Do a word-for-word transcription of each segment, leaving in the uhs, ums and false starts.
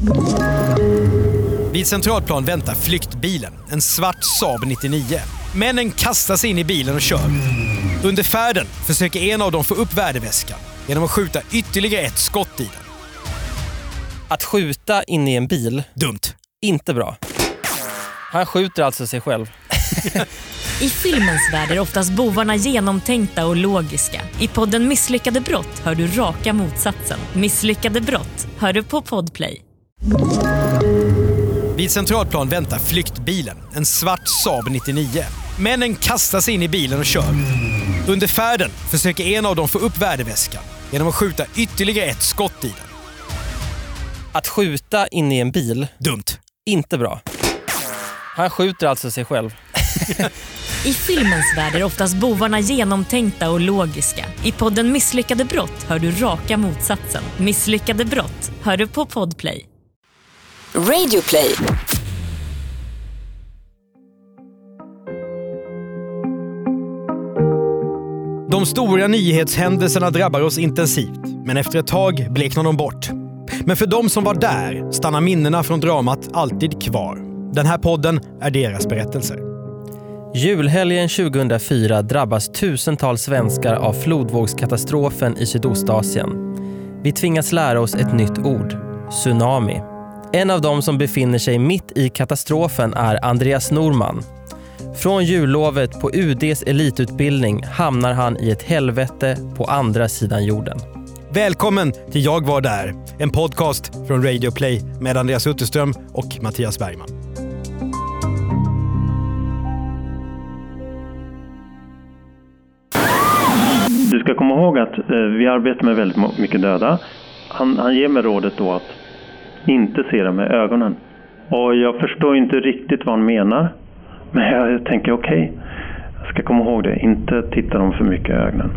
Vid Centralplan väntar flyktbilen, en svart Saab nittionio. Männen kastar sig in i bilen och kör. Under färden försöker en av dem få upp värdeväskan genom att skjuta ytterligare ett skott i den. Att skjuta in i en bil? Dumt. Inte bra. Han skjuter alltså sig själv. I filmens värld är oftast bovarna genomtänkta och logiska. I podden Misslyckade brott hör du raka motsatsen. Misslyckade brott hör du på Podplay. Vid Centralplan väntar flyktbilen, en svart Saab nittionio. Männen kastar sig in i bilen och kör. Under färden försöker en av dem få upp värdeväskan genom att skjuta ytterligare ett skott i den. Att skjuta in i en bil? Dumt. Inte bra. Han skjuter alltså sig själv. I filmens värld är oftast bovarna genomtänkta och logiska. I podden Misslyckade brott hör du raka motsatsen. Misslyckade brott hör du på Podplay. Radioplay. De stora nyhetshändelserna drabbar oss intensivt, men efter ett tag bleknar de bort. Men för de som var där stannar minnena från dramat alltid kvar. Den här podden är deras berättelser. Julhelgen tjugohundrafyra drabbas tusentals svenskar av flodvågskatastrofen i Sydostasien. Vi tvingas lära oss ett nytt ord, tsunami. En av dem som befinner sig mitt i katastrofen är Andreas Norman. Från jullovet på U D:s elitutbildning hamnar han i ett helvete på andra sidan jorden. Välkommen till Jag var där, en podcast från Radioplay med Andreas Utterström och Mattias Bergman. Du ska komma ihåg att eh, vi arbetar med väldigt mycket döda. Han, han ger mig rådet då att inte se dem med ögonen. Och jag förstår inte riktigt vad han menar. Men jag, jag tänker okej, okay, jag ska komma ihåg det. Inte titta dem för mycket i ögonen.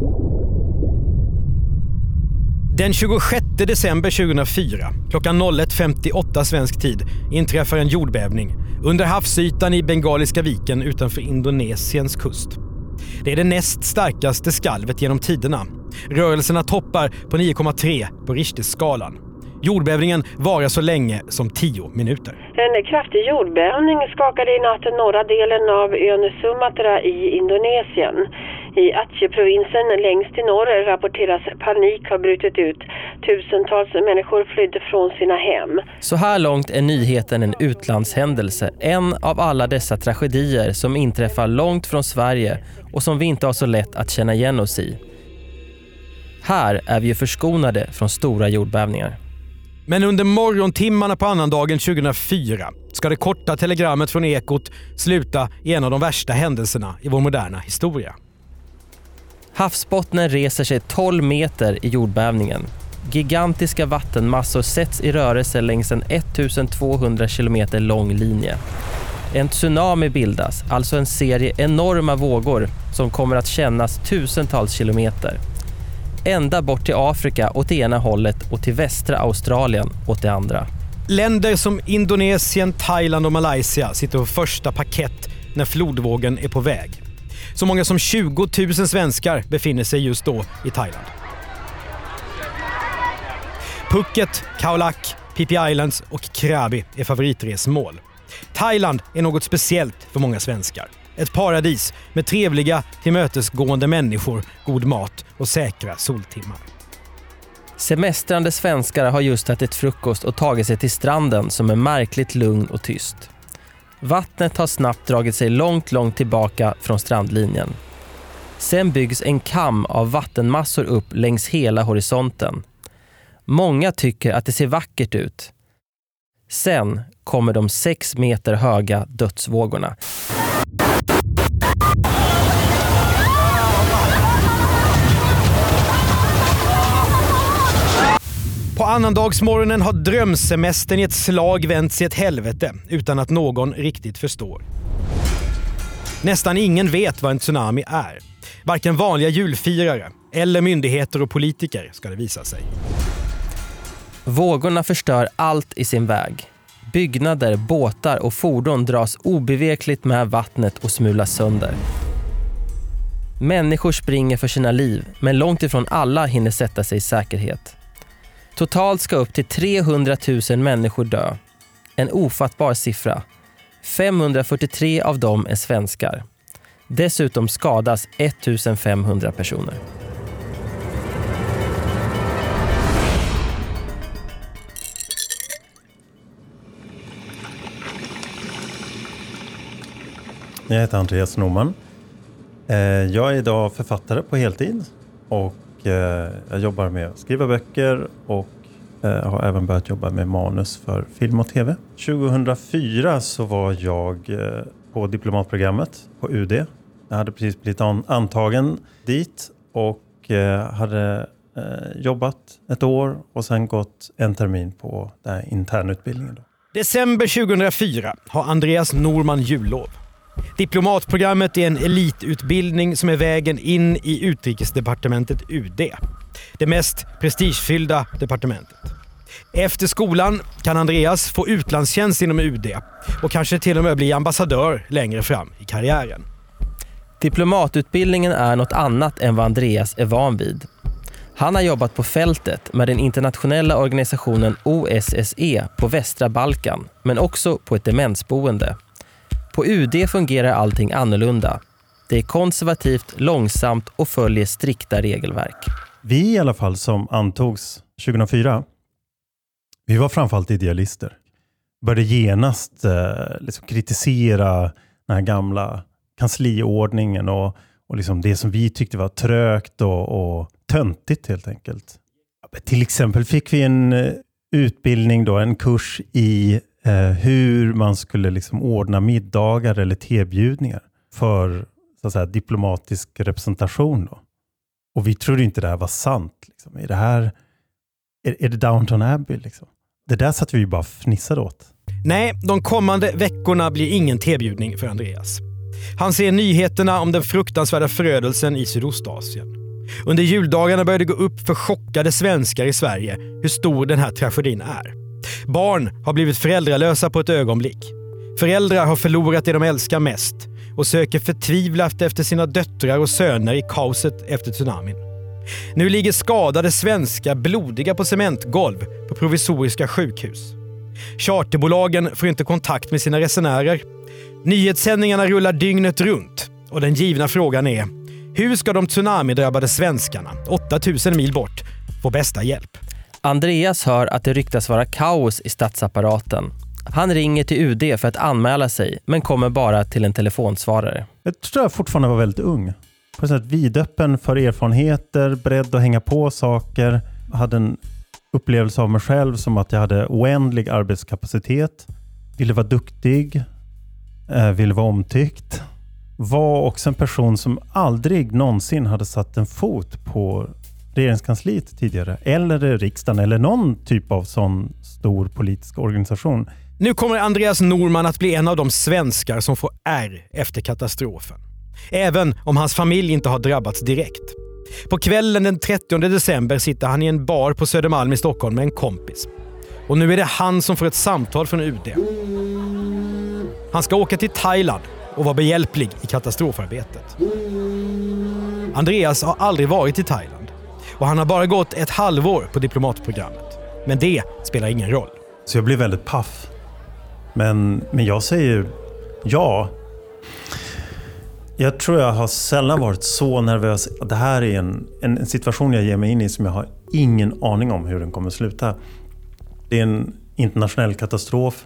Den tjugosjätte december tjugohundrafyra, klockan ett femtioåtta svensk tid, inträffar en jordbävning under havsytan i Bengaliska viken utanför Indonesiens kust. Det är det näst starkaste skalvet genom tiderna. Rörelserna toppar på nio komma tre på Richterskalan. Jordbävningen varar så länge som tio minuter. En kraftig jordbävning skakade i natt norra delen av ön Sumatra i Indonesien. I Aceh-provinsen längst i norr rapporteras panik har brutit ut. Tusentals människor flydde från sina hem. Så här långt är nyheten en utlandshändelse. En av alla dessa tragedier som inträffar långt från Sverige och som vi inte har så lätt att känna igen oss i. Här är vi ju förskonade från stora jordbävningar. Men under morgontimmarna på annandagen tjugohundrafyra ska det korta telegrammet från Ekot sluta i en av de värsta händelserna i vår moderna historia. Havsbottnen reser sig tolv meter i jordbävningen. Gigantiska vattenmassor sätts i rörelse längs en ettusentvåhundra kilometer lång linje. En tsunami bildas, alltså en serie enorma vågor som kommer att kännas tusentals kilometer. Ända bort till Afrika åt det ena hållet och till västra Australien åt det andra. Länder som Indonesien, Thailand och Malaysia sitter på första paket när flodvågen är på väg. Så många som tjugo tusen svenskar befinner sig just då i Thailand. Phuket, Khao Lak, Phi Phi Islands och Krabi är favoritresmål. Thailand är något speciellt för många svenskar. Ett paradis med trevliga, tillmötesgående människor, god mat och säkra soltimmar. Semestrande svenskar har just ätit frukost och tagit sig till stranden som är märkligt lugn och tyst. Vattnet har snabbt dragit sig långt, långt tillbaka från strandlinjen. Sen byggs en kam av vattenmassor upp längs hela horisonten. Många tycker att det ser vackert ut. Sen kommer de sex meter höga dödsvågorna. På annandagsmorgonen har drömsemestern i ett slag vänts i ett helvete utan att någon riktigt förstår. Nästan ingen vet vad en tsunami är. Varken vanliga julfirare eller myndigheter och politiker ska det visa sig. Vågorna förstör allt i sin väg. Byggnader, båtar och fordon dras obevekligt med vattnet och smulas sönder. Människor springer för sina liv, men långt ifrån alla hinner sätta sig i säkerhet. Totalt ska upp till trehundratusen människor dö. En ofattbar siffra. femhundrafyrtiotre av dem är svenskar. Dessutom skadas ettusenfemhundra personer. Jag heter Andreas Norman. Jag är idag författare på heltid och jag jobbar med att skriva böcker och har även börjat jobba med manus för film och tv. tjugohundrafyra så var jag på diplomatprogrammet på U D. Jag hade precis blivit antagen dit och hade jobbat ett år och sen gått en termin på den här internutbildningen. December tjugohundrafyra har Andreas Norman jullov. Diplomatprogrammet är en elitutbildning som är vägen in i utrikesdepartementet U D. Det mest prestigefyllda departementet. Efter skolan kan Andreas få utlandstjänst inom U D och kanske till och med bli ambassadör längre fram i karriären. Diplomatutbildningen är något annat än vad Andreas är van vid. Han har jobbat på fältet med den internationella organisationen O S S E på västra Balkan, men också på ett demensboende. På U D fungerar allting annorlunda. Det är konservativt, långsamt och följer strikta regelverk. Vi i alla fall som antogs tjugohundrafyra, vi var framförallt idealister. Började genast eh, liksom kritisera den här gamla kansliordningen och, och liksom det som vi tyckte var trögt och, och töntigt helt enkelt. Till exempel fick vi en eh, utbildning då, en kurs i eh, hur man skulle liksom ordna middagar eller tebjudningar för så att säga, diplomatisk representation då. Och vi trodde inte det här var sant. Liksom. Är det här är, är det Downton Abbey? Liksom? Det där satt vi ju bara fnissade åt. Nej, de kommande veckorna blir ingen tebjudning för Andreas. Han ser nyheterna om den fruktansvärda förödelsen i Sydostasien. Under juldagarna började det gå upp för chockade svenskar i Sverige hur stor den här tragedin är. Barn har blivit föräldralösa på ett ögonblick. Föräldrar har förlorat det de älskar mest och söker förtvivlat efter sina döttrar och söner i kaoset efter tsunamin. Nu ligger skadade svenskar blodiga på cementgolv på provisoriska sjukhus. Charterbolagen får inte kontakt med sina resenärer. Nyhetssändningarna rullar dygnet runt och den givna frågan är: hur ska de tsunamidrabbade svenskarna, åtta tusen mil bort, få bästa hjälp? Andreas hör att det ryktas vara kaos i statsapparaten. Han ringer till U D för att anmäla sig, men kommer bara till en telefonsvarare. Jag tror jag fortfarande var väldigt ung. På sätt vidöppen för erfarenheter, beredd att hänga på saker. Jag hade en upplevelse av mig själv som att jag hade oändlig arbetskapacitet. Ville vara duktig. Ville vara omtyckt. Var också en person som aldrig någonsin hade satt en fot på regeringskansliet tidigare. Eller riksdagen eller någon typ av sån stor politisk organisation. Nu kommer Andreas Norman att bli en av de svenskar som får ärr efter katastrofen. Även om hans familj inte har drabbats direkt. På kvällen den trettionde december sitter han i en bar på Södermalm i Stockholm med en kompis. Och nu är det han som får ett samtal från U D. Han ska åka till Thailand och vara behjälplig i katastrofarbetet. Andreas har aldrig varit i Thailand. Och han har bara gått ett halvår på diplomatprogrammet. Men det spelar ingen roll. Så jag blir väldigt paff. Men, men jag säger ja. Jag tror jag har sällan varit så nervös. Det här är en, en, en situation jag ger mig in i som jag har ingen aning om hur den kommer att sluta. Det är en internationell katastrof.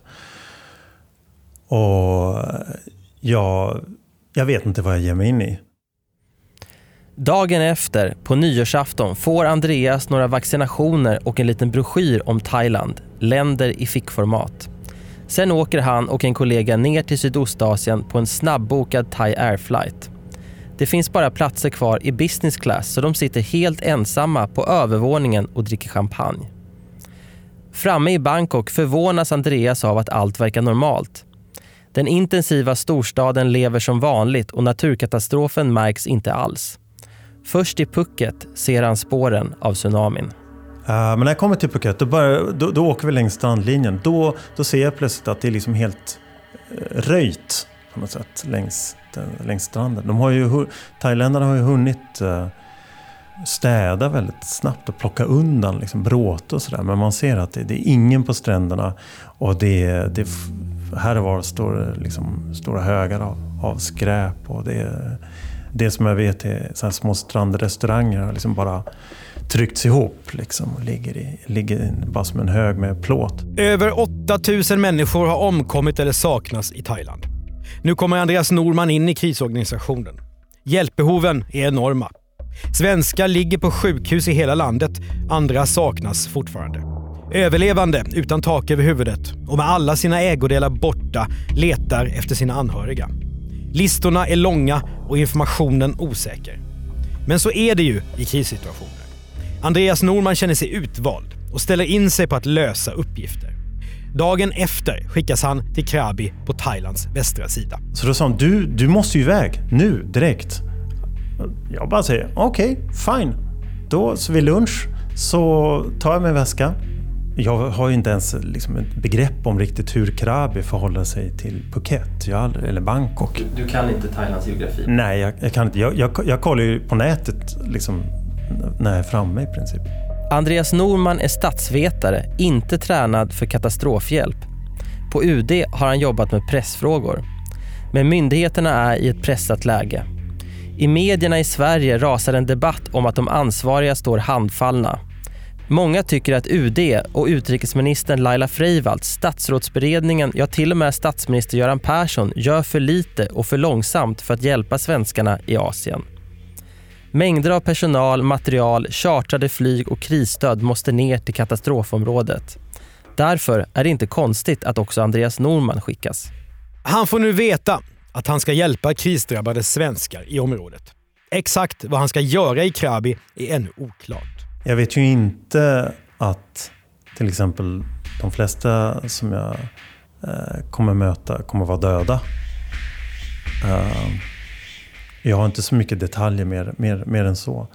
Och jag, jag vet inte vad jag ger mig in i. Dagen efter, på nyårsafton, får Andreas några vaccinationer och en liten broschyr om Thailand, länder i fickformat. Sen åker han och en kollega ner till Sydostasien på en snabbbokad Thai Airflight. Det finns bara platser kvar i business class så de sitter helt ensamma på övervåningen och dricker champagne. Framme i Bangkok förvånas Andreas av att allt verkar normalt. Den intensiva storstaden lever som vanligt och naturkatastrofen märks inte alls. Först i Phuket ser han spåren av tsunamin. Uh, men när jag kommer till Phuket, då, bara, då, då åker vi längs strandlinjen. Då, då ser jag plötsligt att det är liksom helt uh, röjt på något sätt längs, den, längs stranden. De har ju, thailändarna har ju hunnit uh, städa väldigt snabbt och plocka undan liksom bråte och sådär. Men man ser att det, det är ingen på stränderna och det, det här och var står liksom stora högar av, av skräp och det, det som jag vet är så här små strandrestauranger har liksom bara tryckts ihop liksom och ligger, i, ligger bara som en hög med plåt. Över åtta tusen människor har omkommit eller saknas i Thailand. Nu kommer Andreas Norman in i krisorganisationen. Hjälpbehoven är enorma. Svenskar ligger på sjukhus i hela landet, andra saknas fortfarande. Överlevande utan tak över huvudet och med alla sina ägodelar borta letar efter sina anhöriga. Listorna är långa och informationen osäker. Men så är det ju i krissituationer. Andreas Norman känner sig utvald och ställer in sig på att lösa uppgifter. Dagen efter skickas han till Krabi på Thailands västra sida. Så då sa han, du, du måste ju iväg nu direkt. Jag bara säger, okej, okay, fine. Då så vid lunch så tar jag min väska. Jag har ju inte ens liksom ett begrepp om riktigt hur Krabi förhåller sig till Phuket jag, eller Bangkok. Du, du kan inte Thailands geografi? Nej, jag, jag kan inte. Jag, jag, jag kollar ju på nätet liksom, när jag är framme i princip. Andreas Norman är statsvetare, inte tränad för katastrofhjälp. På U D har han jobbat med pressfrågor. Men myndigheterna är i ett pressat läge. I medierna i Sverige rasar en debatt om att de ansvariga står handfallna. Många tycker att U D och utrikesministern Laila Freivalds, statsrådsberedningen, ja till och med statsminister Göran Persson gör för lite och för långsamt för att hjälpa svenskarna i Asien. Mängder av personal, material, chartrade flyg och krisstöd måste ner till katastrofområdet. Därför är det inte konstigt att också Andreas Norman skickas. Han får nu veta att han ska hjälpa krisdrabbade svenskar i området. Exakt vad han ska göra i Krabi är ännu oklart. Jag vet ju inte att till exempel de flesta som jag eh, kommer möta kommer vara döda. Uh, jag har inte så mycket detaljer mer, mer, mer än så.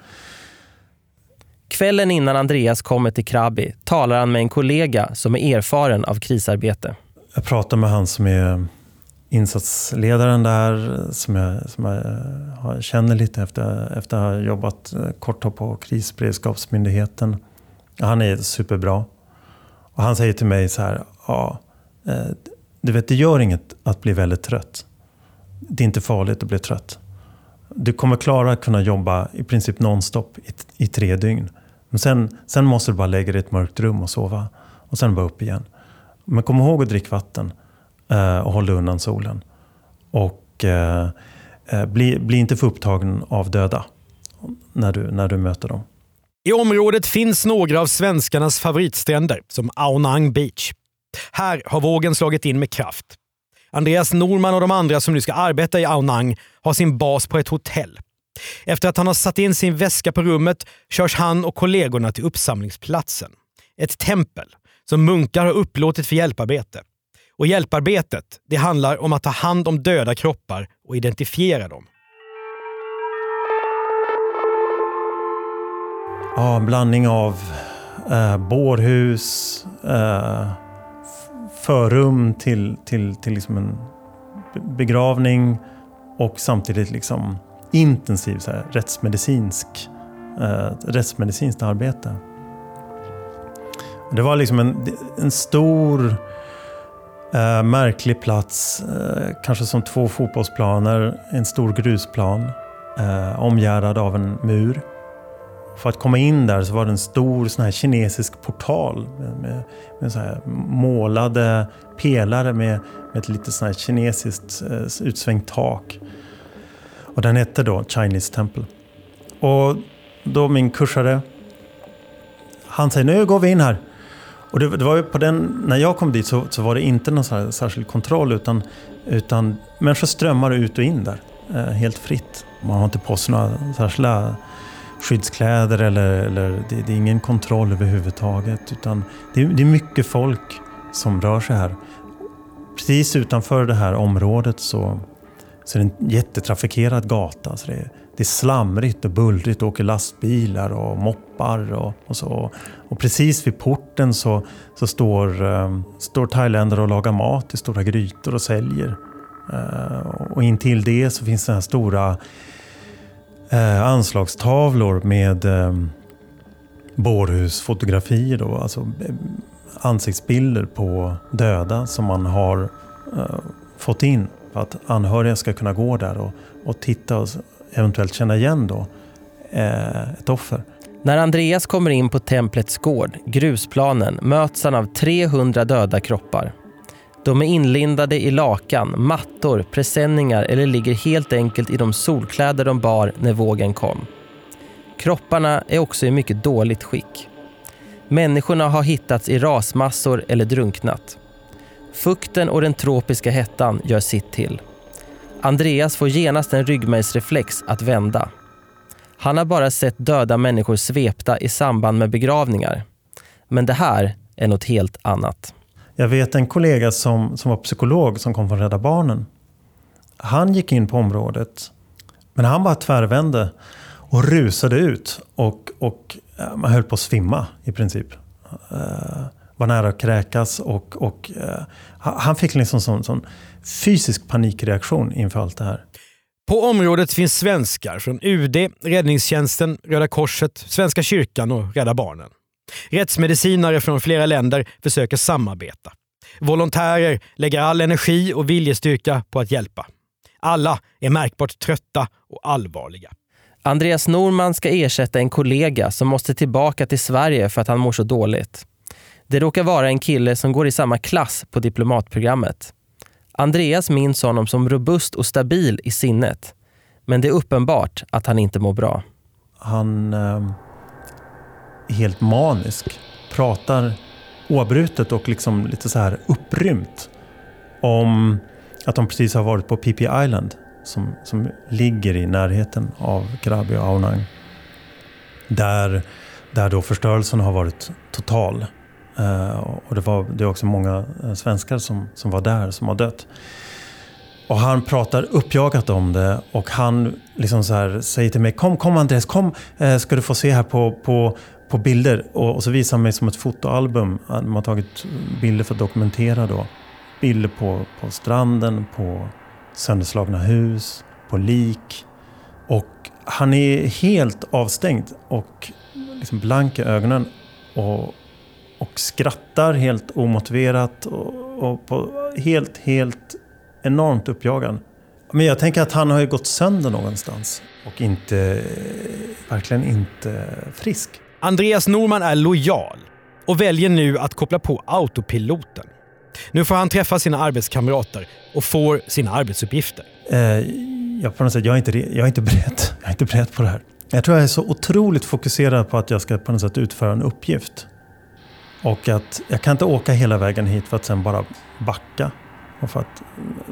Kvällen innan Andreas kommer till Krabi talar han med en kollega som är erfaren av krisarbete. Jag pratar med han som är insatsledaren där, som jag, som jag känner lite efter, efter att ha jobbat kort på krisberedskapsmyndigheten. Han är superbra. Och han säger till mig så här, ja, du vet, det gör inget att bli väldigt trött. Det är inte farligt att bli trött. Du kommer klara att kunna jobba i princip nonstop i, i tre dygn. Men sen, sen måste du bara lägga dig i ett mörkt rum och sova. Och sen bara upp igen. Men kom ihåg att dricka vatten. Uh, och håll undan solen. Och uh, uh, bli, bli inte för upptagen av döda. När du, när du möter dem. I området finns några av svenskarnas favoritstränder. Som Ao Nang Beach. Här har vågen slagit in med kraft. Andreas Norman och de andra som nu ska arbeta i Ao Nang har sin bas på ett hotell. Efter att han har satt in sin väska på rummet körs han och kollegorna till uppsamlingsplatsen. Ett tempel som munkar har upplåtit för hjälparbete. Och hjälparbetet, det handlar om att ta hand om döda kroppar och identifiera dem. Ja, en blandning av eh, bårhus, eh, förrum till, till, till liksom en begravning och samtidigt liksom intensiv så här, rättsmedicinsk, eh, rättsmedicinskt arbete. Det var liksom en, en stor eh, märklig plats, eh, kanske som två fotbollsplaner, en stor grusplan eh, omgärdad av en mur. För att komma in där så var det en stor sån här kinesisk portal med, med, med så här målade pelare med, med ett lite sån här kinesiskt eh, utsvängt tak. Och den hette då Chinese Temple. Och då min kursare, han säger, nu går vi in här. Och det, det var ju på den, när jag kom dit så, så var det inte någon så här särskild kontroll utan, utan människor strömmar ut och in där eh, helt fritt. Man har inte på sig några särskilda skyddskläder eller, eller det, det är ingen kontroll överhuvudtaget utan det, det är mycket folk som rör sig här. Precis utanför det här området så, så är det en jättetrafikerad gata. Så det, är, det är slamrigt och bullrigt, åker lastbilar och moppar och, och så. Och precis vid porten så, så står, um, står thailändare och lagar mat i stora grytor och säljer. Uh, och in till det så finns det här stora eh, anslagstavlor med eh, bårhusfotografier då, alltså eh, ansiktsbilder på döda som man har eh, fått in för att anhöriga ska kunna gå där och, och titta och eventuellt känna igen då eh, ett offer. När Andreas kommer in på templets gård, grusplanen, möts han av trehundra döda kroppar. De är inlindade i lakan, mattor, presenningar eller ligger helt enkelt i de solkläder de bar när vågen kom. Kropparna är också i mycket dåligt skick. Människorna har hittats i rasmassor eller drunknat. Fukten och den tropiska hettan gör sitt till. Andreas får genast en ryggmärgsreflex att vända. Han har bara sett döda människor svepta i samband med begravningar. Men det här är något helt annat. Jag vet en kollega som, som var psykolog som kom från Rädda Barnen. Han gick in på området, men han bara tvärvände och rusade ut. Och, och man höll på att svimma i princip. Uh, var nära att kräkas och, och uh, han fick liksom sån, sån fysisk panikreaktion inför allt det här. På området finns svenskar från U D, Räddningstjänsten, Röda Korset, Svenska kyrkan och Rädda Barnen. Rättsmedicinare från flera länder försöker samarbeta. Volontärer lägger all energi och viljestyrka på att hjälpa. Alla är märkbart trötta och allvarliga. Andreas Norman ska ersätta en kollega som måste tillbaka till Sverige för att han mår så dåligt. Det råkar vara en kille som går i samma klass på diplomatprogrammet. Andreas minns honom som robust och stabil i sinnet. Men det är uppenbart att han inte mår bra. Han eh, är helt manisk. Pratar oavbrutet och liksom lite så här upprymt om att de precis har varit på Phi Phi Island som, som ligger i närheten av Krabi och Ao Nang. Där, där då förstörelsen har varit total. Uh, och det var det är också många uh, svenskar som, som var där som har dött. Och han pratar uppjagat om det och han liksom så här säger till mig: Kom, kom Andreas, kom, uh, ska du få se här på, på, på bilder. Och, och så visar han mig som ett fotoalbum. De har tagit bilder för att dokumentera då. Bilder på, på stranden, på sönderslagna hus, på lik. Och han är helt avstängd och liksom blank i ögonen och Och skrattar helt omotiverat och, och på helt, helt enormt uppjagad. Men jag tänker att han har ju gått sönder någonstans och inte, verkligen inte frisk. Andreas Norman är lojal och väljer nu att koppla på autopiloten. Nu får han träffa sina arbetskamrater och får sina arbetsuppgifter. Eh, jag, på något sätt, jag, är inte, jag är inte beredd. Jag är inte beredd på det här. Jag tror jag är så otroligt fokuserad på att jag ska på något sätt utföra en uppgift. Och att jag kan inte åka hela vägen hit för att sen bara backa och för att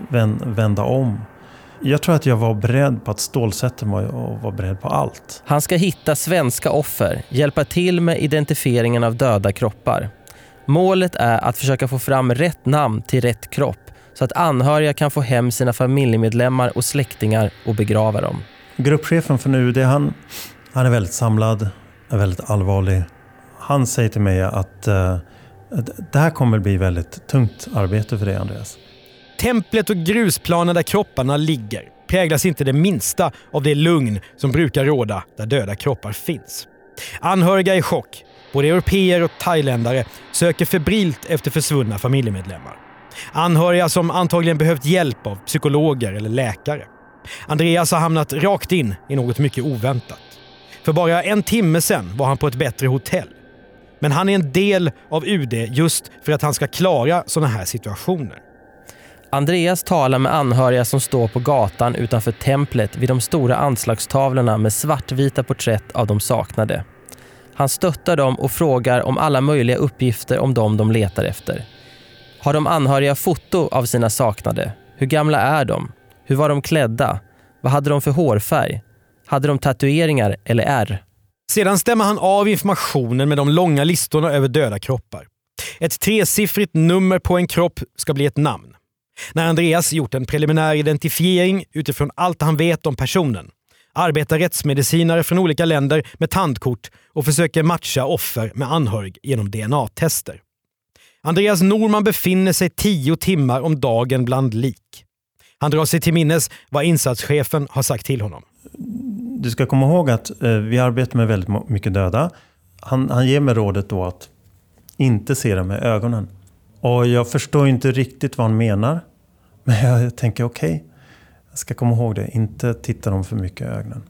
vända om. Jag tror att jag var beredd på att stålsätta mig och var beredd på allt. Han ska hitta svenska offer, hjälpa till med identifieringen av döda kroppar. Målet är att försöka få fram rätt namn till rätt kropp så att anhöriga kan få hem sina familjemedlemmar och släktingar och begrava dem. Gruppchefen för nu, det han, han är väldigt samlad, är väldigt allvarlig. Han säger till mig att uh, det här kommer bli väldigt tungt arbete för dig, Andreas. Templet och grusplanen där kropparna ligger präglas inte det minsta av det lugn som brukar råda där döda kroppar finns. Anhöriga i chock, både europeer och thailändare, söker febrilt efter försvunna familjemedlemmar. Anhöriga som antagligen behövt hjälp av psykologer eller läkare. Andreas har hamnat rakt in i något mycket oväntat. För bara en timme sedan var han på ett bättre hotell. Men han är en del av U D just för att han ska klara sådana här situationer. Andreas talar med anhöriga som står på gatan utanför templet vid de stora anslagstavlorna med svartvita porträtt av de saknade. Han stöttar dem och frågar om alla möjliga uppgifter om dem de letar efter. Har de anhöriga foto av sina saknade? Hur gamla är de? Hur var de klädda? Vad hade de för hårfärg? Hade de tatueringar eller ärr? Sedan stämmer han av informationen med de långa listorna över döda kroppar. Ett tresiffrigt nummer på en kropp ska bli ett namn. När Andreas gjort en preliminär identifiering utifrån allt han vet om personen arbetar rättsmedicinare från olika länder med tandkort och försöker matcha offer med anhörig genom D N A-tester. Andreas Norman befinner sig tio timmar om dagen bland lik. Han drar sig till minnes vad insatschefen har sagt till honom. Du ska komma ihåg att eh, vi arbetar med väldigt mycket döda. Han, han ger mig rådet då att inte se dem med ögonen. Och jag förstår inte riktigt vad han menar. Men jag tänker okej, okay, jag ska komma ihåg det. Inte titta dem för mycket i ögonen.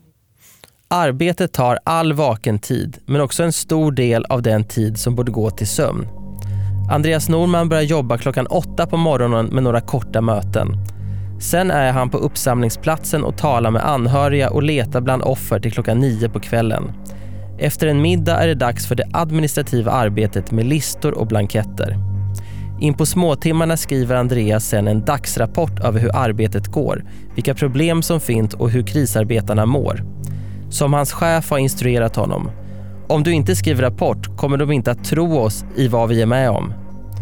Arbetet tar all vaken tid, men också en stor del av den tid som borde gå till sömn. Andreas Norman börjar jobba klockan åtta på morgonen med några korta möten. Sen är han på uppsamlingsplatsen och talar med anhöriga och letar bland offer till klockan nio på kvällen. Efter en middag är det dags för det administrativa arbetet med listor och blanketter. In på småtimmarna skriver Andreas sen en dagsrapport över hur arbetet går, vilka problem som finns och hur krisarbetarna mår. Som hans chef har instruerat honom. Om du inte skriver rapport kommer de inte att tro oss i vad vi är med om.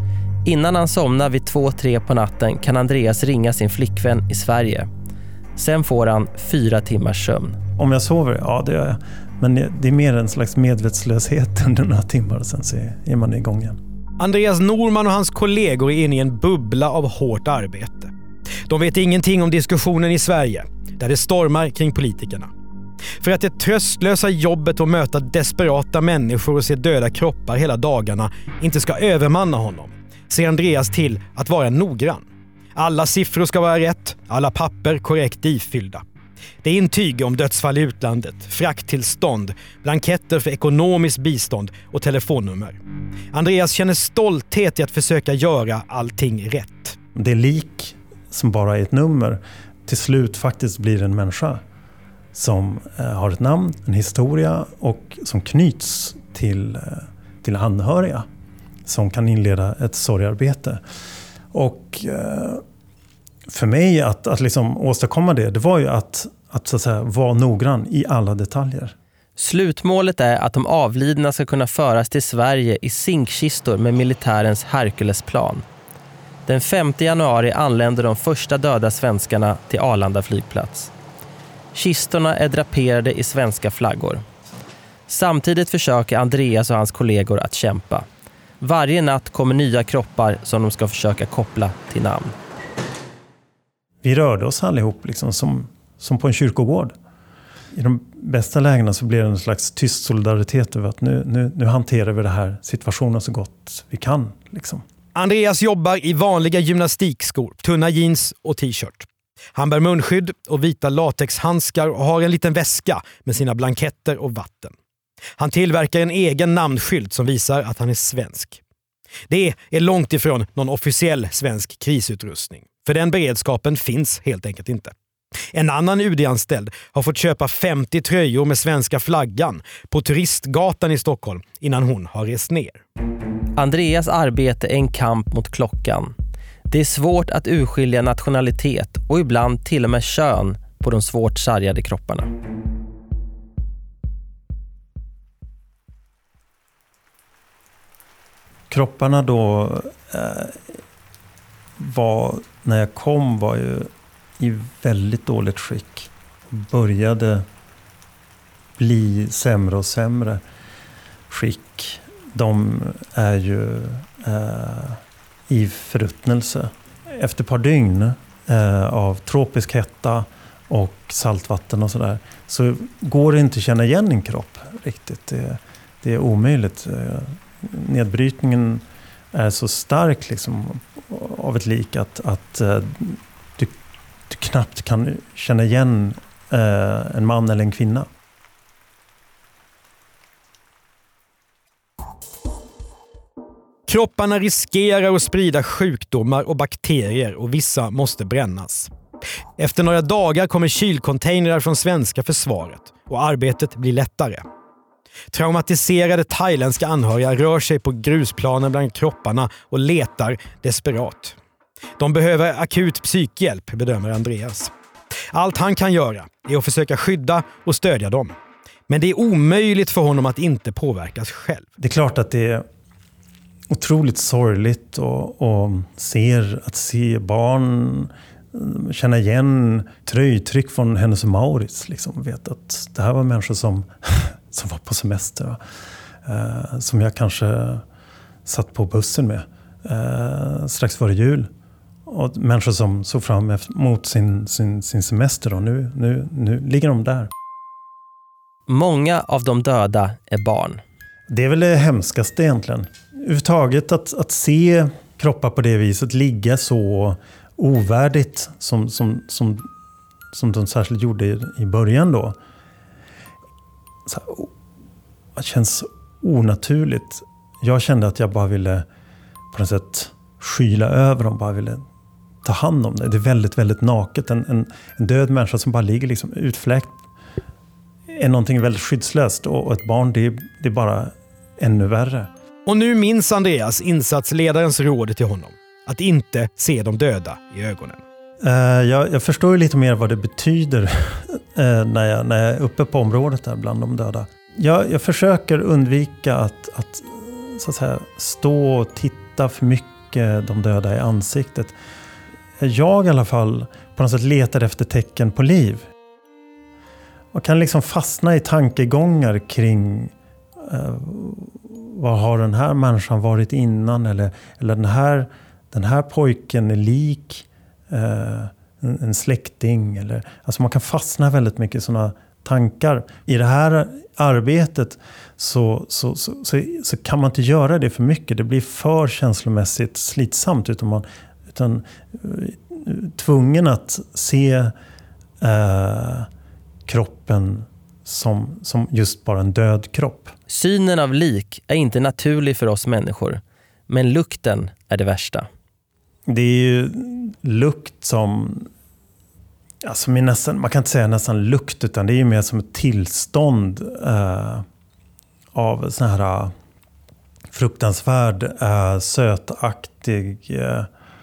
Innan han somnar vid två tre på natten kan Andreas ringa sin flickvän i Sverige. Sen får han fyra timmars sömn. Om jag sover, ja det gör jag. Men det är mer en slags medvetslöshet under några timmar och sen så är man igång igen. Andreas Norman och hans kollegor är inne i en bubbla av hårt arbete. De vet ingenting om diskussionen i Sverige, där det stormar kring politikerna. För att det tröstlösa jobbet att möta desperata människor och se döda kroppar hela dagarna inte ska övermanna honom, ser Andreas till att vara noggrann. Alla siffror ska vara rätt, alla papper korrekt ifyllda. Det är intyg om dödsfall i utlandet, frakttillstånd, blanketter för ekonomiskt bistånd och telefonnummer. Andreas känner stolthet i att försöka göra allting rätt. Det är lik som bara är ett nummer till slut faktiskt blir en människa som eh, har ett namn, en historia och som knyts till, eh, till anhöriga som kan inleda ett sorgarbete. Och eh, för mig att, att liksom åstadkomma det, det var ju att, att, så att säga, vara noggrann i alla detaljer. Slutmålet är att de avlidna ska kunna föras till Sverige i zinkkistor med militärens Herkulesplan. Den femte januari anländer de första döda svenskarna till Arlanda flygplats. Kistorna är draperade i svenska flaggor. Samtidigt försöker Andreas och hans kollegor att kämpa. Varje natt kommer nya kroppar som de ska försöka koppla till namn. Vi rörde oss allihop liksom som, som på en kyrkogård. I de bästa lägena så blir det en slags tyst solidaritet över att nu, nu, nu hanterar vi det här situationen så gott vi kan. Liksom. Andreas jobbar i vanliga gymnastikskor, tunna jeans och t-shirt. Han bär munskydd och vita latexhandskar och har en liten väska med sina blanketter och vatten. Han tillverkar en egen namnskylt som visar att han är svensk. Det är långt ifrån någon officiell svensk krisutrustning. För den beredskapen finns helt enkelt inte. En annan U D-anställd har fått köpa femtio tröjor med svenska flaggan på Turistgatan i Stockholm innan hon har rest ner. Andreas arbete är en kamp mot klockan. Det är svårt att urskilja nationalitet och ibland till och med kön på de svårt sargade kropparna. Kropparna då eh, var, när jag kom var ju i väldigt dåligt skick. Började bli sämre och sämre skick. De är ju eh, i förruttnelse. Efter ett par dygn eh, av tropisk hetta och saltvatten och sådär så går det inte att känna igen en kropp riktigt. Det, det är omöjligt. Nedbrytningen är så stark liksom, av ett lik att, att uh, du, du knappt kan känna igen uh, en man eller en kvinna. Kropparna riskerar att sprida sjukdomar och bakterier och vissa måste brännas. Efter några dagar kommer kylcontainrar från svenska försvaret och arbetet blir lättare. Traumatiserade thailändska anhöriga rör sig på grusplanen bland kropparna och letar desperat. De behöver akut psykhjälp, bedömer Andreas. Allt han kan göra är att försöka skydda och stödja dem. Men det är omöjligt för honom att inte påverkas själv. Det är klart att det är otroligt sorgligt och, och ser, att se barn känna igen tröjtryck från Hennes och Mauritz. Liksom. Vet att det här var människor som, som var på semester. Eh, som jag kanske satt på bussen med eh, strax före jul. Och människor som såg fram emot sin, sin, sin semester. Och nu, nu, nu ligger de där. Många av de döda är barn. Det är väl det hemskaste egentligen. Överhuvudtaget att, att se kroppar på det viset ligga så ovärdigt som, som, som, som de särskilt gjorde i, i början då. Så, det känns onaturligt. Jag kände att jag bara ville på något sätt skyla över dem, bara ville ta hand om det. Det är väldigt, väldigt naket. En, en, en död människa som bara ligger liksom utfläkt är någonting väldigt skyddslöst, och, och ett barn, det är, det är bara ännu värre. Och nu minns Andreas insatsledarens råd till honom. Att inte se de döda i ögonen. Uh, jag, jag förstår ju lite mer vad det betyder uh, när, jag, när jag är uppe på området där bland de döda. Jag, jag försöker undvika att, att, så att säga, stå och titta för mycket de döda i ansiktet. Jag i alla fall på något sätt letar efter tecken på liv. Man kan liksom fastna i tankegångar kring uh, vad har den här människan varit innan, eller, eller den, här, den här pojken är lik uh, en, en släkting. Eller, alltså man kan fastna väldigt mycket i sådana tankar. I det här arbetet så, så, så, så, så kan man inte göra det för mycket. Det blir för känslomässigt slitsamt, utan man utan uh, tvungen att se uh, kroppen som, som just bara en död kropp. Synen av lik är inte naturlig för oss människor, men lukten är det värsta. Det är ju lukt som, alltså är nästan, man kan inte säga nästan lukt, utan det är ju mer som ett tillstånd eh, av sån här uh, fruktansvärd uh, sötaktig uh,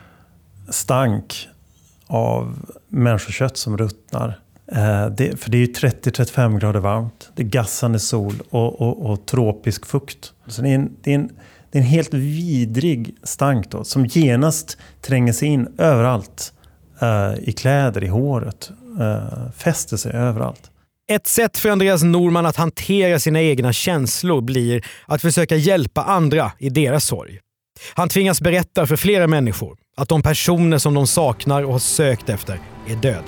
stank av människokött som ruttnar. Uh, det, för det är ju trettio till trettiofem grader varmt. Det är gassande sol och, och, och tropisk fukt. Så det är en, det är en, det är en helt vidrig stank då, som genast tränger sig in överallt. Uh, I kläder, i håret. Uh, fäster sig överallt. Ett sätt för Andreas Norman att hantera sina egna känslor blir att försöka hjälpa andra i deras sorg. Han tvingas berätta för flera människor att de personer som de saknar och har sökt efter är döda.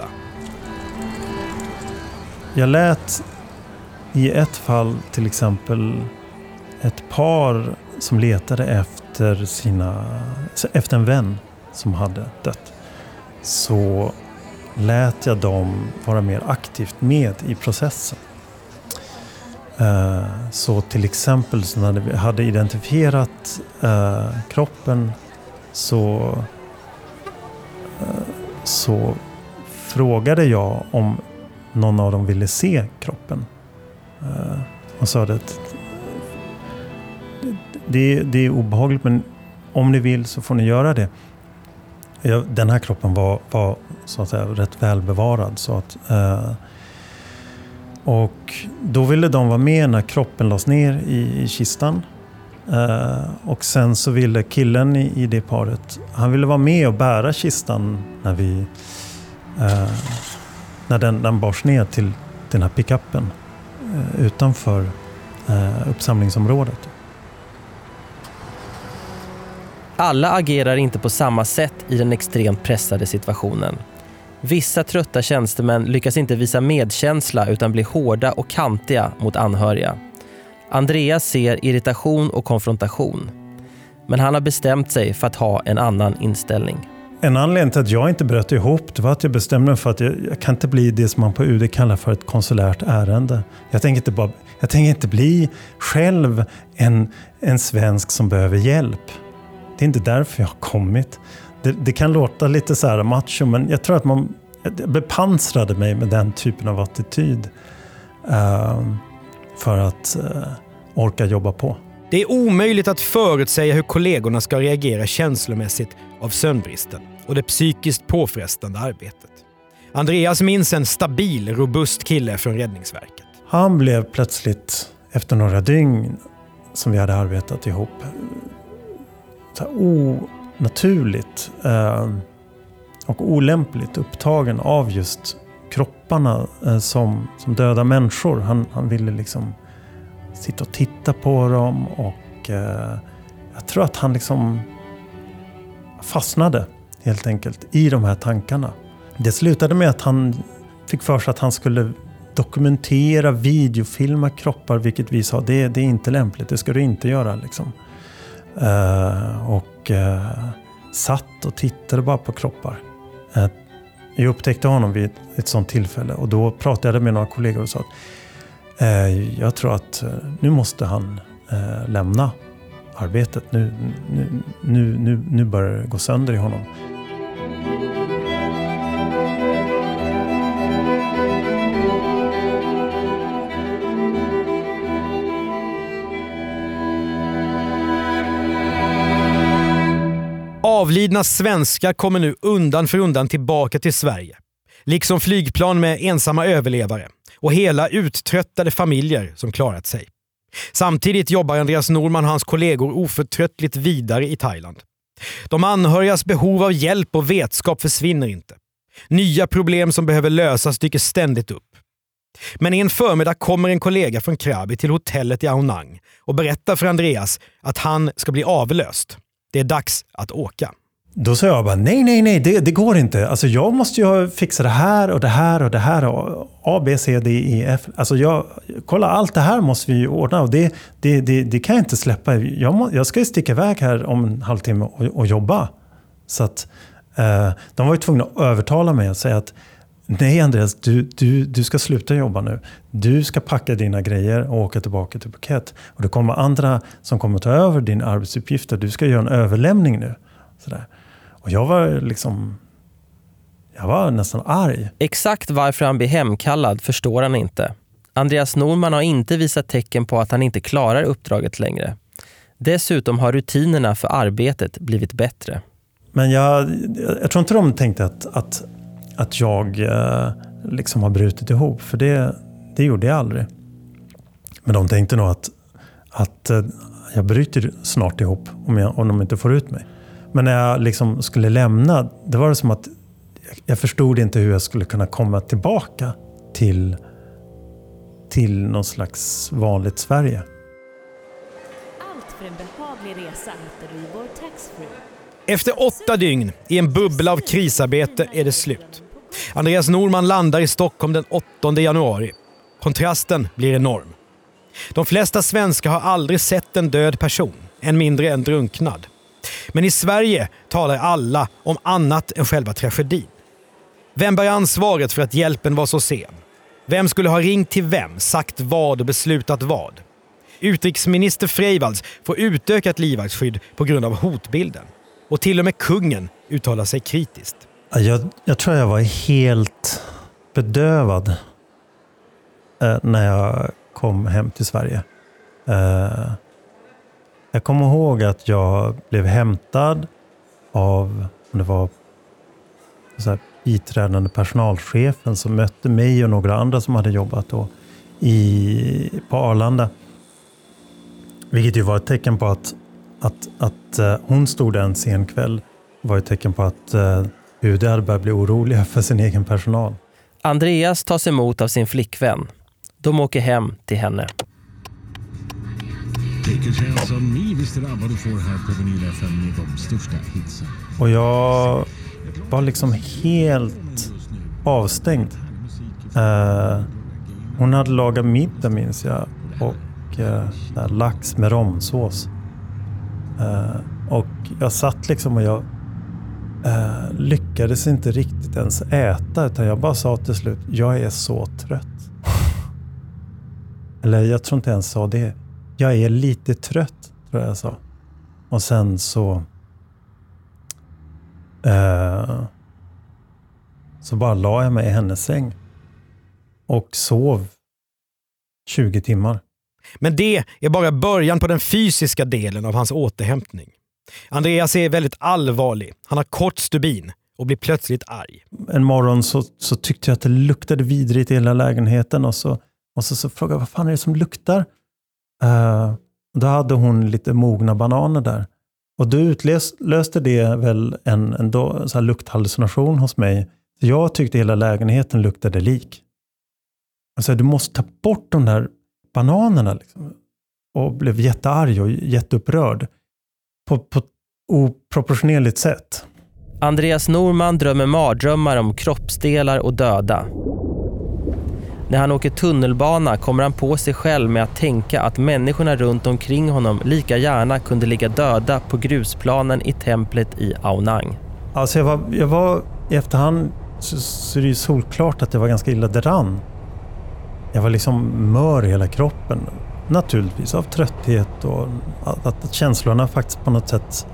Jag lät i ett fall till exempel ett par som letade efter sina efter en vän som hade dött. Så lät jag dem vara mer aktivt med i processen. Så till exempel så när vi hade identifierat kroppen så, så frågade jag om någon av dem ville se kroppen. Och sa att det, det är obehagligt, men om ni vill så får ni göra det. Den här kroppen var, var så att säga rätt välbevarad, så att eh, och då ville de vara med när kroppen lades ner i, i kistan, eh, och sen så ville killen i, i det paret, han ville vara med och bära kistan när vi eh, när den, den bars ner till den här pickuppen eh, utanför eh, uppsamlingsområdet. Alla agerar inte på samma sätt i den extremt pressade situationen. Vissa trötta tjänstemän lyckas inte visa medkänsla utan blir hårda och kantiga mot anhöriga. Andreas ser irritation och konfrontation. Men han har bestämt sig för att ha en annan inställning. En anledning till att jag inte bröt ihop, det var att jag bestämde mig för att jag, jag kan inte bli det som man på U D kallar för ett konsulärt ärende. Jag tänker inte, bara, jag tänker inte bli själv en, en svensk som behöver hjälp. Det är inte därför jag har kommit. Det, det kan låta lite så här macho, men jag tror att man jag bepansrade mig med den typen av attityd uh, för att uh, orka jobba på. Det är omöjligt att förutsäga hur kollegorna ska reagera känslomässigt av sömnbristen och det psykiskt påfrestande arbetet. Andreas minns en stabil, robust kille från Räddningsverket. Han blev plötsligt, efter några dygn som vi hade arbetat ihop, så onaturligt eh, och olämpligt upptagen av just kropparna eh, som, som döda människor. Han, han ville liksom sitta och titta på dem, och eh, jag tror att han liksom fastnade helt enkelt i de här tankarna. Det slutade med att han fick för sig att han skulle dokumentera, videofilma kroppar, vilket vi sa, det, det är inte lämpligt, det ska du inte göra liksom. Uh, och uh, satt och tittade bara på kroppar. Uh, jag upptäckte honom vid ett, ett sånt tillfälle och då pratade jag med några kollegor och sa att uh, jag tror att uh, nu måste han uh, lämna arbetet. Nu, nu, nu, nu, nu börjar det gå sönder i honom. Avlidna svenskar kommer nu undan för undan tillbaka till Sverige. Liksom flygplan med ensamma överlevare och hela uttröttade familjer som klarat sig. Samtidigt jobbar Andreas Norman och hans kollegor oförtröttligt vidare i Thailand. De anhörigas behov av hjälp och vetskap försvinner inte. Nya problem som behöver lösas dyker ständigt upp. Men en förmiddag kommer en kollega från Krabi till hotellet i Ao Nang och berättar för Andreas att han ska bli avlöst. Det är dags att åka. Då sa jag bara, nej, nej, nej, det, det går inte. Alltså jag måste ju fixa det här och det här och det här och A, B, C, D, E, F. Alltså jag, kolla, allt det här måste vi ju ordna och det, det, det, det kan jag inte släppa. Jag, må, jag ska ju sticka iväg här om en halvtimme och, och jobba. Så att eh, de var ju tvungna att övertala mig och säga att nej Andreas, du, du, du ska sluta jobba nu. Du ska packa dina grejer och åka tillbaka till Phuket. Och det kommer andra som kommer ta över din arbetsuppgifter. Du ska göra en överlämning nu. Sådär. Och jag var liksom, jag var nästan arg. Exakt varför han blir hemkallad förstår han inte. Andreas Norman har inte visat tecken på att han inte klarar uppdraget längre. Dessutom har rutinerna för arbetet blivit bättre. Men jag, jag tror inte de tänkte att, att, att jag eh, liksom har brutit ihop. För det, det gjorde jag aldrig. Men de tänkte nog att, att eh, jag bryter snart ihop om, jag, om de inte får ut mig. Men när jag liksom skulle lämna, det var det som att jag förstod inte hur jag skulle kunna komma tillbaka till, till någon slags vanligt Sverige. Allt för en behaglig resa hittar du i vår taxfree. Efter åtta dygn i en bubbla av krisarbete är det slut. Andreas Norman landar i Stockholm den åttonde januari. Kontrasten blir enorm. De flesta svenskar har aldrig sett en död person, än mindre en drunknad. Men i Sverige talar alla om annat än själva tragedin. Vem bär ansvaret för att hjälpen var så sen? Vem skulle ha ringt till vem, sagt vad och beslutat vad? Utrikesminister Freivalds får utökat livvaktsskydd på grund av hotbilden. Och till och med kungen uttalar sig kritiskt. Jag, jag tror jag var helt bedövad eh, när jag kom hem till Sverige. Eh, jag kommer ihåg att jag blev hämtad av, om det var så här, biträdande personalchefen som mötte mig och några andra som hade jobbat då i, på Arlanda. Vilket ju var ett tecken på att, att, att uh, hon stod där en sen kväll. Var ett tecken på att uh, U D hade börjat bli oroliga för sin egen personal. Andreas tas emot av sin flickvän. De åker hem till henne. Och jag var liksom helt avstängd. Uh, hon hade lagat middag, minns jag. Och uh, lax med romsås. Uh, och jag satt liksom och jag uh, lyckades inte riktigt ens äta. Utan jag bara sa till slut, jag är så trött. Eller jag tror inte ens sa det. Jag är lite trött, tror jag sa. Och sen så uh, så bara la jag mig i hennes säng. Och sov tjugo timmar. Men det är bara början på den fysiska delen av hans återhämtning. Andreas är väldigt allvarlig. Han har kort stubin och blir plötsligt arg. En morgon så, så tyckte jag att det luktade vidrigt i hela lägenheten. Och så, och så, så frågade jag, vad fan är det som luktar? Uh, då hade hon lite mogna bananer där. Och då utlöste det väl en, en då, så här lukthallucination hos mig. Så jag tyckte hela lägenheten luktade lik. Alltså, du måste ta bort de där bananerna liksom. Och blev jättearg och jätteupprörd. På, på ett oproportionerligt sätt. Andreas Norman drömmer mardrömmar om kroppsdelar och döda. När han åker tunnelbana kommer han på sig själv med att tänka att människorna runt omkring honom lika gärna kunde ligga döda på grusplanen i templet i Aonang. Alltså jag var, jag var i efterhand så, så är det ju solklart att det var ganska illa däran. Jag var liksom mör i hela kroppen. Naturligtvis av trötthet och att, att känslorna faktiskt på något sätt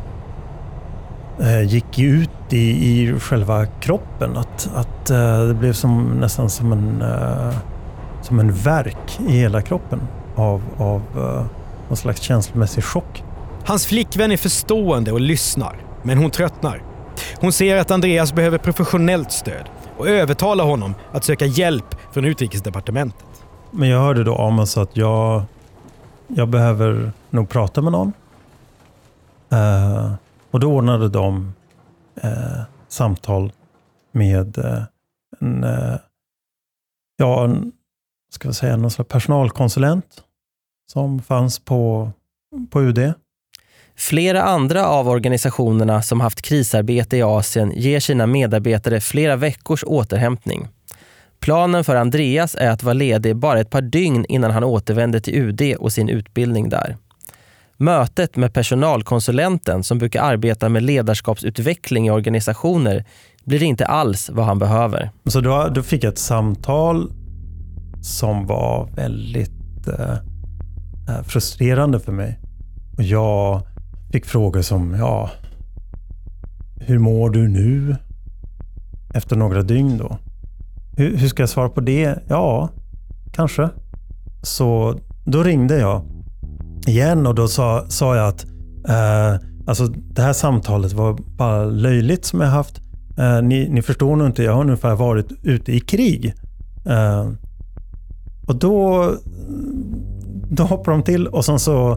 eh, gick ut i, i själva kroppen. Att, att eh, det blev som, nästan som en, eh, som en värk i hela kroppen av, av eh, någon slags känslomässig chock. Hans flickvän är förstående och lyssnar, men hon tröttnar. Hon ser att Andreas behöver professionellt stöd och övertalar honom att söka hjälp från utrikesdepartementet. Men jag hörde då Amos att jag, jag behöver nog prata med någon. Uh, och då ordnade de uh, samtal med uh, en, uh, ja, en, ska jag säga, någon slags personalkonsulent som fanns på, på U D. Flera andra av organisationerna som haft krisarbete i Asien ger sina medarbetare flera veckors återhämtning. Planen för Andreas är att vara ledig bara ett par dygn innan han återvänder till U D och sin utbildning där. Mötet med personalkonsulenten som brukar arbeta med ledarskapsutveckling i organisationer blir inte alls vad han behöver. Så då, då fick jag ett samtal som var väldigt eh, frustrerande för mig. Och jag fick frågor som, ja, hur mår du nu? Efter några dygn då. Hur, hur ska jag svara på det? Ja, kanske. Så då ringde jag igen och då sa, sa jag att eh, alltså det här samtalet var bara löjligt som jag haft. Eh, ni, ni förstår nog inte, jag har ungefär varit ute i krig. Eh, och då, då hoppade de till och sen så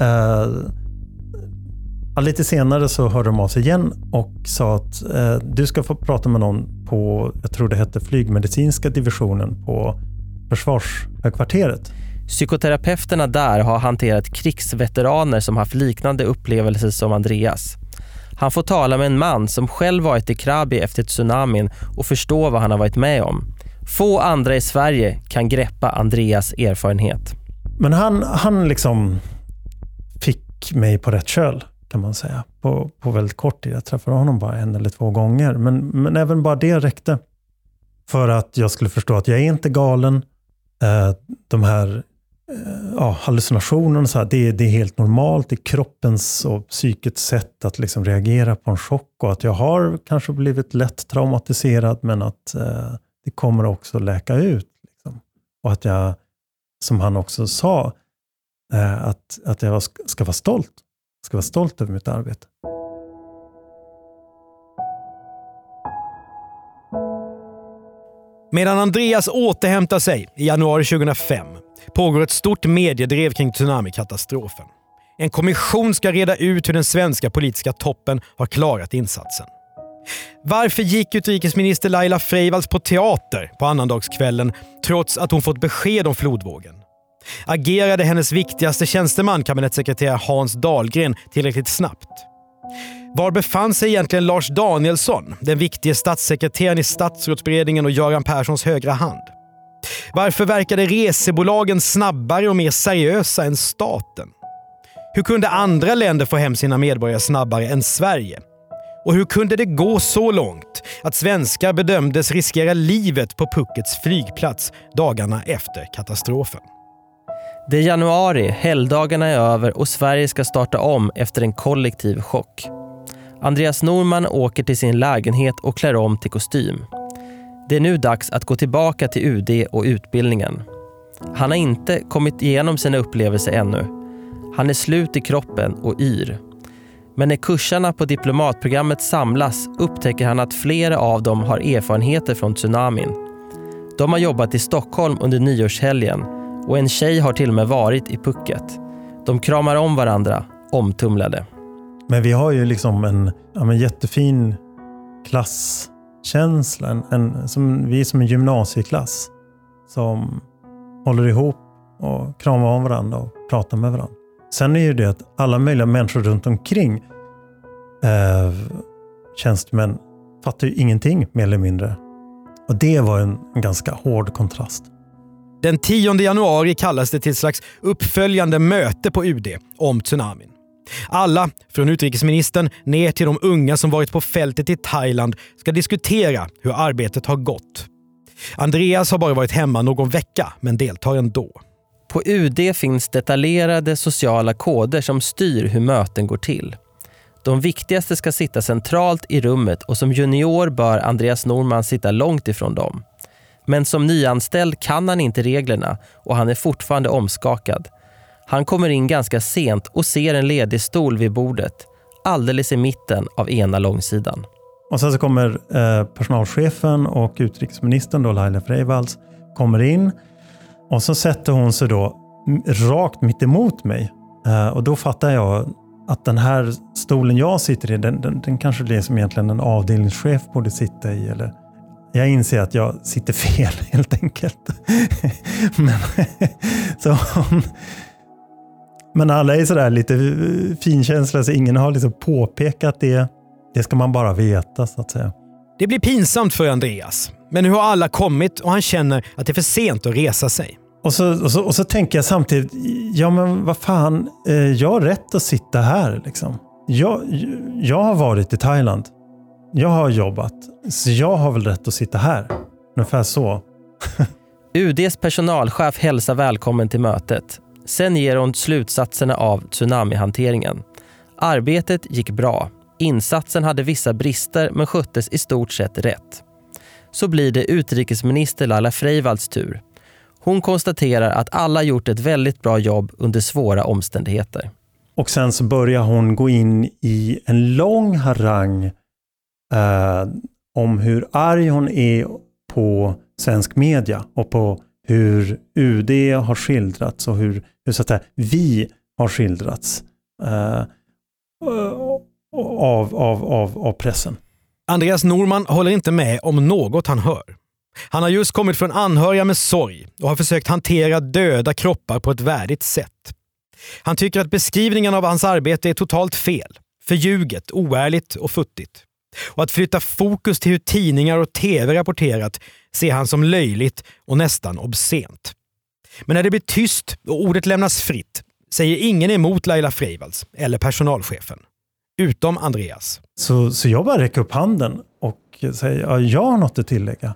Uh, lite senare så hörde de av sig igen och sa att uh, du ska få prata med någon på, jag tror det hette flygmedicinska divisionen på försvarshögkvarteret. Psykoterapeuterna där har hanterat krigsveteraner som haft liknande upplevelser som Andreas. Han får tala med en man som själv varit i Krabi efter tsunamin och förstå vad han har varit med om. Få andra i Sverige kan greppa Andreas erfarenhet. Men han, han liksom fick mig på rätt köl kan man säga. På, på väldigt kort tid. Jag träffade honom bara en eller två gånger. Men, men även bara det räckte. För att jag skulle förstå att jag är inte galen. Eh, de här eh, ja, hallucinationerna, så här, det, det är helt normalt. Det är kroppens och psykets sätt att liksom reagera på en chock. Och att jag har kanske blivit lätt traumatiserad. Men att eh, det kommer också läka ut. Liksom. Och att jag, som han också sa, eh, att, att jag ska, ska vara stolt. Ska vara stolt över mitt arbete. Medan Andreas återhämtar sig i januari tjugohundrafem pågår ett stort mediedrev kring tsunamikatastrofen. En kommission ska reda ut hur den svenska politiska toppen har klarat insatsen. Varför gick utrikesminister Laila Freivalds på teater på annandagskvällen trots att hon fått besked om flodvågen? Agerade hennes viktigaste tjänsteman, kabinettssekreterare Hans Dahlgren, tillräckligt snabbt? Var befann sig egentligen Lars Danielsson, den viktiga statssekreteraren i statsrådsberedningen och Göran Perssons högra hand? Varför verkade resebolagen snabbare och mer seriösa än staten? Hur kunde andra länder få hem sina medborgare snabbare än Sverige? Och hur kunde det gå så långt att svenskar bedömdes riskera livet på Phuckets flygplats dagarna efter katastrofen? Det är januari, helgdagarna är över och Sverige ska starta om efter en kollektiv chock. Andreas Norman åker till sin lägenhet och klär om till kostym. Det är nu dags att gå tillbaka till U D och utbildningen. Han har inte kommit igenom sina upplevelser ännu. Han är slut i kroppen och yr. Men när kursarna på diplomatprogrammet samlas upptäcker han att flera av dem har erfarenheter från tsunamin. De har jobbat i Stockholm under nyårshelgen och en tjej har till och med varit i Phuket. De kramar om varandra, omtumlade. Men vi har ju liksom en, ja, en jättefin klasskänsla. En, en, som, vi är som en gymnasieklass som håller ihop och kramar om varandra och pratar med varandra. Sen är ju det att alla möjliga människor runt omkring eh, tjänstemän fattar ju ingenting mer eller mindre. Och det var en, en ganska hård kontrast. Den tionde januari kallas det till ett slags uppföljande möte på U D om tsunamin. Alla, från utrikesministern ner till de unga som varit på fältet i Thailand, ska diskutera hur arbetet har gått. Andreas har bara varit hemma någon vecka, men deltar ändå. På U D finns detaljerade sociala koder som styr hur möten går till. De viktigaste ska sitta centralt i rummet och som junior bör Andreas Norman sitta långt ifrån dem. Men som nyanställd kan han inte reglerna och han är fortfarande omskakad. Han kommer in ganska sent och ser en ledig stol vid bordet, alldeles i mitten av ena långsidan. Och sen så kommer eh, personalchefen och utrikesministern då, Laila Freivalds, kommer in och så sätter hon sig då rakt mitt emot mig. Eh, och då fattar jag att den här stolen jag sitter i, den, den, den kanske är som egentligen en avdelningschef borde sitta i. Eller jag inser att jag sitter fel helt enkelt. men, så hon, men alla är sådär lite finkänsliga så ingen har liksom påpekat det. Det ska man bara veta så att säga. Det blir pinsamt för Andreas. Men nu har alla kommit och han känner att det är för sent att resa sig. Och så, och så, och så tänker jag samtidigt, ja men vad fan, eh, jag har rätt att sitta här liksom. Jag, jag har varit i Thailand. Jag har jobbat. Så jag har väl rätt att sitta här. Ungefär så. U D:s personalchef hälsar välkommen till mötet. Sen ger hon slutsatserna av tsunamihanteringen. Arbetet gick bra. Insatsen hade vissa brister men sköttes i stort sett rätt. Så blir det utrikesminister Laila Freivalds tur. Hon konstaterar att alla gjort ett väldigt bra jobb under svåra omständigheter. Och sen så börjar hon gå in i en lång harang eh, om hur arg hon är på svensk media och på hur U D har skildrats och hur, hur så att säga, vi har skildrats eh, av, av, av, av pressen. Andreas Norman håller inte med om något han hör. Han har just kommit från anhöriga med sorg och har försökt hantera döda kroppar på ett värdigt sätt. Han tycker att beskrivningen av hans arbete är totalt fel, förljuget, oärligt och futtigt. Och att flytta fokus till hur tidningar och tv rapporterat ser han som löjligt och nästan obscent. Men när det blir tyst och ordet lämnas fritt säger ingen emot Laila Freivalds eller personalchefen. Utom Andreas. Så, så jag bara räcker upp handen och säger ja, jag har något att tillägga.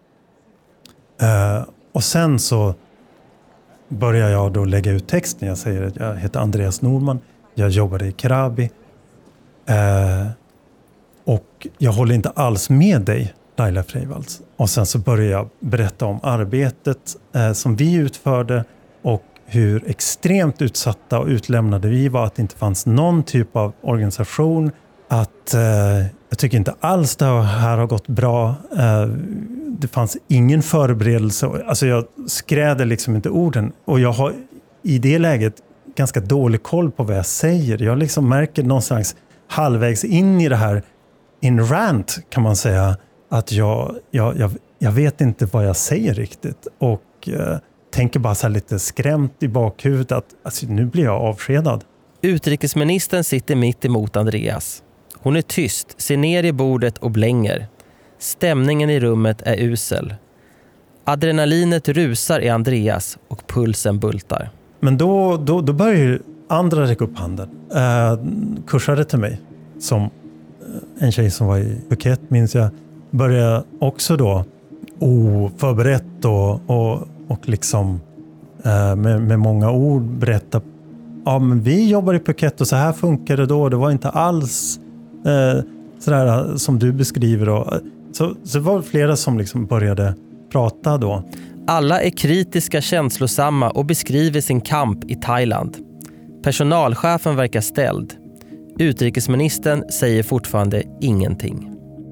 Uh, och sen så börjar jag då lägga ut texten. Jag säger att jag heter Andreas Norman. Jag jobbade i Krabi. Uh, och jag håller inte alls med dig, Laila Freivalds. Och sen så börjar jag berätta om arbetet uh, som vi utförde och hur extremt utsatta och utlämnade vi var. Att det inte fanns någon typ av organisation. Att uh, jag tycker inte alls det här har gått bra. Uh, det fanns ingen förberedelse. Alltså jag skräder liksom inte orden. Och jag har i det läget ganska dålig koll på vad jag säger. Jag liksom märker någonstans halvvägs in i det här in rant kan man säga. Att jag, jag, jag, jag vet inte vad jag säger riktigt. Och eh, tänker bara så här lite skrämt i bakhuvudet att alltså, nu blir jag avskedad. Utrikesministern sitter mitt emot Andreas. Hon är tyst, ser ner i bordet och blänger. Stämningen i rummet är usel. Adrenalinet rusar i Andreas och pulsen bultar. Men då, då, då börjar andra räcka upp handen. Eh, kursade till mig. Som en tjej som var i Phuket minns jag. Började också då oförberett och, och, och liksom eh, med, med många ord berätta. Ja men vi jobbar i Phuket och så här funkar det då. Det var inte alls eh, sådär som du beskriver då. Så, så det var flera som liksom började prata då. Alla är kritiska, känslosamma och beskriver sin kamp i Thailand. Personalchefen verkar ställd. Utrikesministern säger fortfarande ingenting.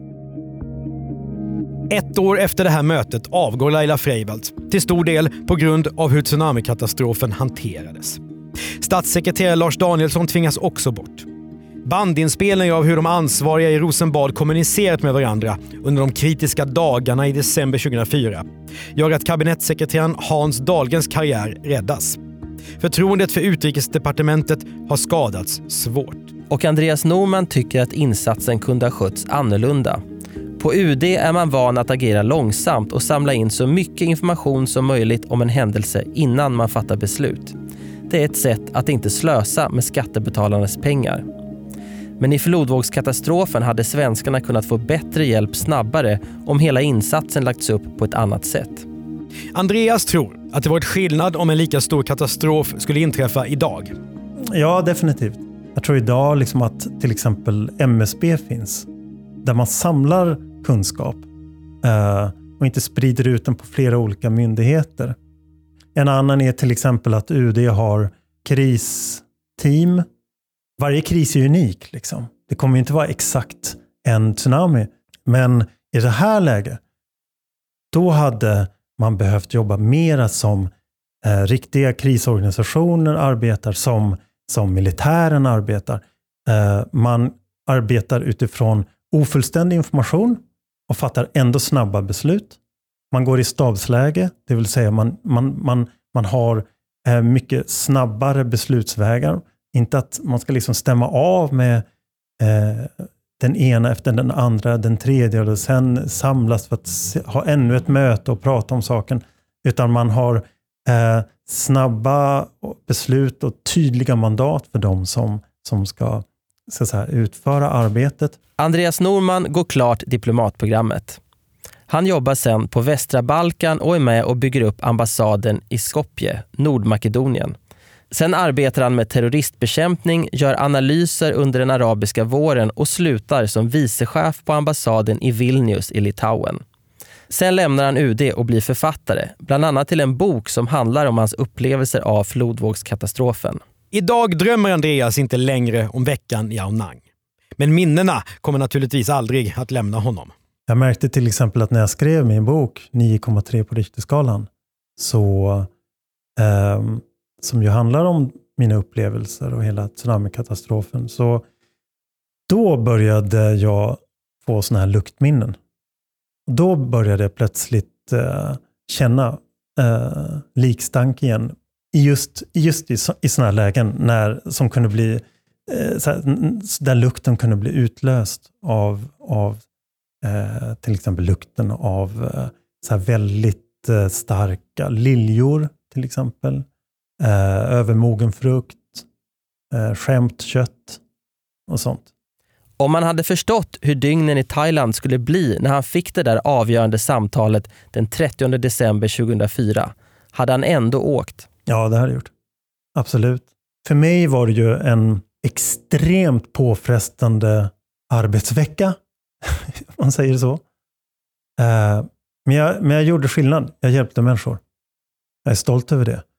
Ett år efter det här mötet avgår Laila Freivalds, till stor del på grund av hur tsunamikatastrofen hanterades. Statssekreterare Lars Danielsson tvingas också bort. Bandinspelningar av hur de ansvariga i Rosenbad kommunicerat med varandra under de kritiska dagarna i december tjugohundrafyra gör att kabinettssekreteraren Hans Dahlgrens karriär räddas. Förtroendet för utrikesdepartementet har skadats svårt. Och Andreas Norman tycker att insatsen kunde ha skötts annorlunda. På U D är man van att agera långsamt och samla in så mycket information som möjligt om en händelse innan man fattar beslut. Det är ett sätt att inte slösa med skattebetalarnas pengar. Men i flodvågskatastrofen hade svenskarna kunnat få bättre hjälp snabbare om hela insatsen lagts upp på ett annat sätt. Andreas tror att det varit skillnad om en lika stor katastrof skulle inträffa idag. Ja, definitivt. Jag tror idag liksom att till exempel M S B finns. Där man samlar kunskap eh, och inte sprider ut den på flera olika myndigheter. En annan är till exempel att U D har kristeam. Varje kris är unik. Liksom. Det kommer inte vara exakt en tsunami. Men i det här läget, då hade man behövt jobba mera som eh, riktiga krisorganisationer arbetar, som, som militären arbetar. Eh, man arbetar utifrån ofullständig information och fattar ändå snabba beslut. Man går i stabsläge, det vill säga man, man, man, man har eh, mycket snabbare beslutsvägar. Inte att man ska liksom stämma av med eh, den ena efter den andra, den tredje och sen samlas för att ha ännu ett möte och prata om saken. Utan man har eh, snabba beslut och tydliga mandat för dem som, som ska, ska så här, utföra arbetet. Andreas Norman går klart diplomatprogrammet. Han jobbar sen på västra Balkan och är med och bygger upp ambassaden i Skopje, Nordmakedonien. Sen arbetar han med terroristbekämpning, gör analyser under den arabiska våren och slutar som vicechef på ambassaden i Vilnius i Litauen. Sen lämnar han U D och blir författare, bland annat till en bok som handlar om hans upplevelser av flodvågskatastrofen. Idag drömmer Andreas inte längre om veckan i Ao Nang. Men minnena kommer naturligtvis aldrig att lämna honom. Jag märkte till exempel att när jag skrev min bok nio komma tre på Richterskalan, så eh, som ju handlar om mina upplevelser och hela tsunamikatastrofen, så då började jag få såna här luktminnen. Då började jag plötsligt eh, känna eh, likstank igen i just, just i, i såna här lägen när, som kunde bli eh, så här, där lukten kunde bli utlöst av, av eh, till exempel lukten av eh, så här väldigt eh, starka liljor till exempel, eh, övermogen frukt, eh, skämt kött och sånt. Om man hade förstått hur dygnen i Thailand skulle bli när han fick det där avgörande samtalet den trettionde december tjugohundrafyra, hade han ändå åkt. Ja, det har jag gjort. Absolut. För mig var det ju en extremt påfrestande arbetsvecka, om man säger så. Uh, men, jag, men jag gjorde skillnad. Jag hjälpte människor. Jag är stolt över det.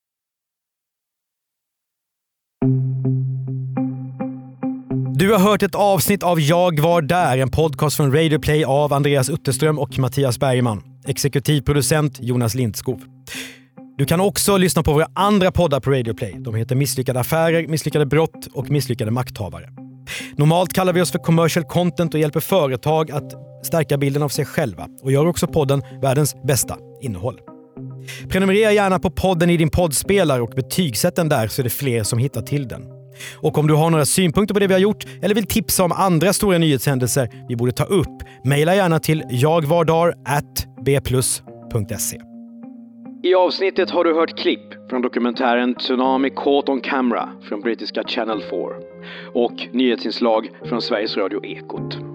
Du har hört ett avsnitt av Jag var där, en podcast från Radio Play av Andreas Utterström och Mattias Bergman. Exekutivproducent Jonas Lindskov. Du kan också lyssna på våra andra poddar på Radio Play. De heter Misslyckade affärer, Misslyckade brott och Misslyckade makthavare. Normalt kallar vi oss för commercial content och hjälper företag att stärka bilden av sig själva. Och gör också podden världens bästa innehåll. Prenumerera gärna på podden i din poddspelare och betygsätt den där så är det fler som hittar till den. Och om du har några synpunkter på det vi har gjort eller vill tipsa om andra stora nyhetshändelser vi borde ta upp, mejla gärna till jagvardar at b plus punkt se. I avsnittet har du hört klipp från dokumentären Tsunami Caught on Camera från brittiska Channel four och nyhetsinslag från Sveriges Radio Ekot.